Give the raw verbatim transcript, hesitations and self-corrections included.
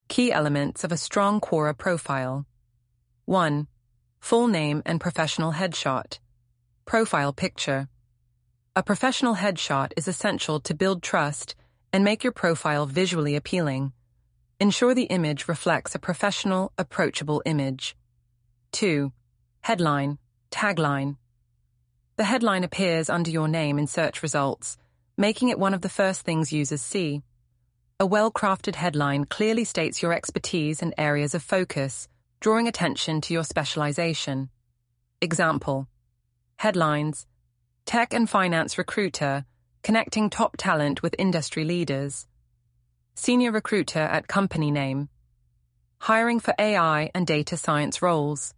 Key elements of a strong Quora profile. one. Full name and professional headshot. Profile picture. A professional headshot is essential to build trust and make your profile visually appealing. Ensure the image reflects a professional, approachable image. two. Headline, tagline. The headline appears under your name in search results, making it one of the first things users see. A well-crafted headline clearly states your expertise and areas of focus, drawing attention to your specialization. Example: headlines: Tech and Finance Recruiter, connecting top talent with industry leaders. Senior Recruiter at company name. Hiring for A I and data science roles.